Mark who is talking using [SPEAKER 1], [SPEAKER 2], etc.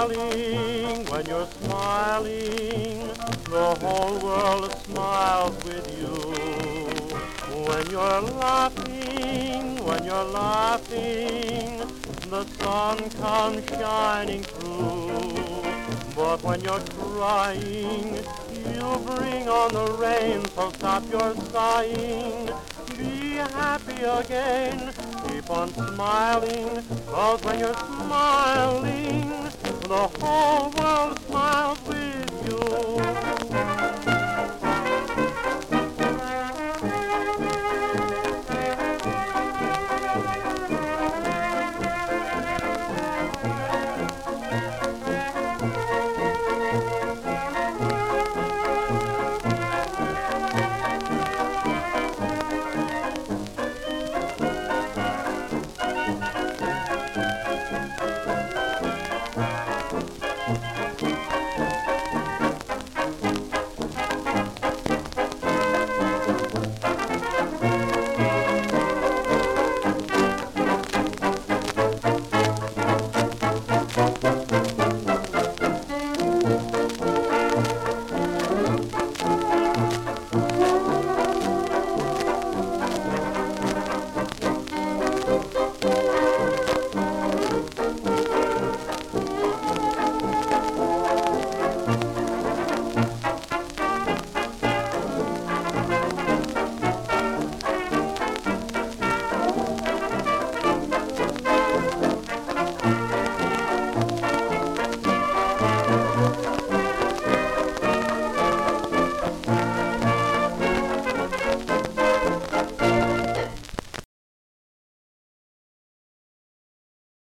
[SPEAKER 1] smiling, when you're smiling, the whole world smiles with you. When you're laughing, the sun comes shining through. But when you're crying, you bring on the rain, so stop your sighing. Be happy again, keep on smiling, 'cause when you're smiling, the whole world smiles with you.